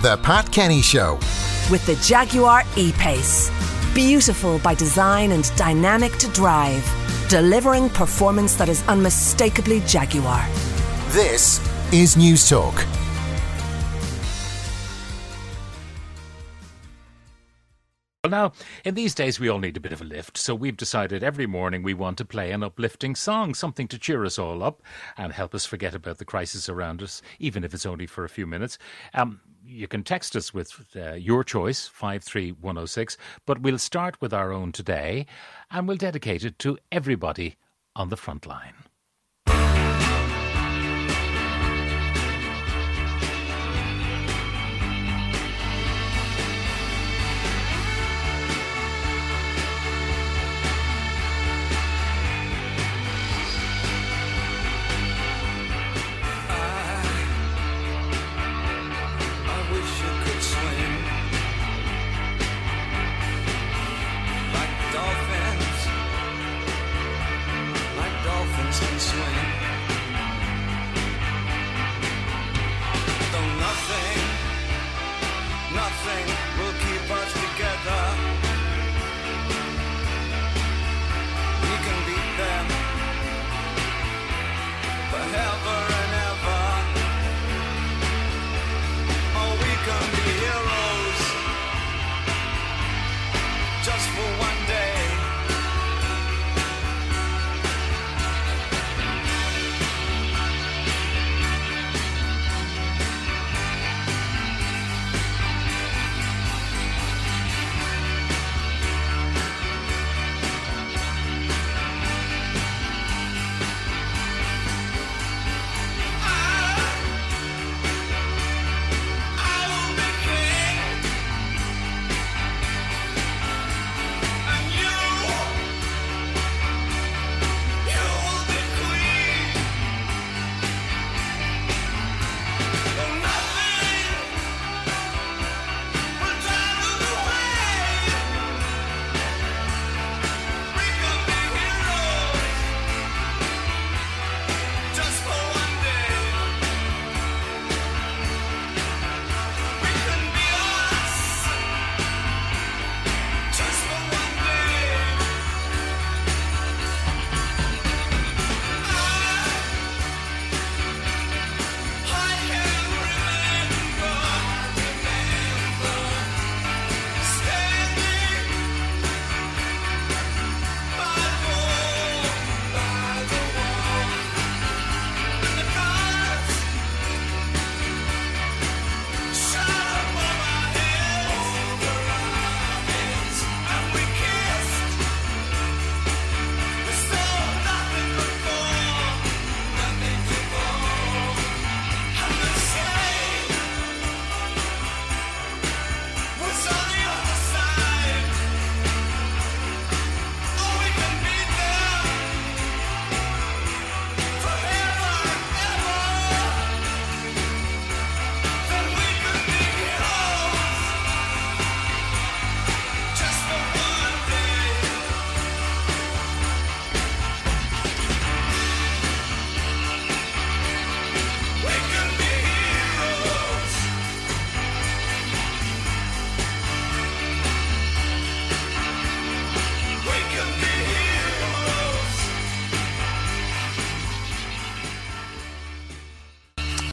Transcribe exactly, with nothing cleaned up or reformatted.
The Pat Kenny Show. With the Jaguar E-Pace. Beautiful by design and dynamic to drive. Delivering performance that is unmistakably Jaguar. This is News Talk. Well, now, in these days, we all need a bit of a lift, so we've decided every morning we want to play an uplifting song, something to cheer us all up and help us forget about the crisis around us, even if it's only for a few minutes. Um, you can text us with uh, your choice, five three one oh six, but we'll start with our own today, and we'll dedicate it to everybody on the front line.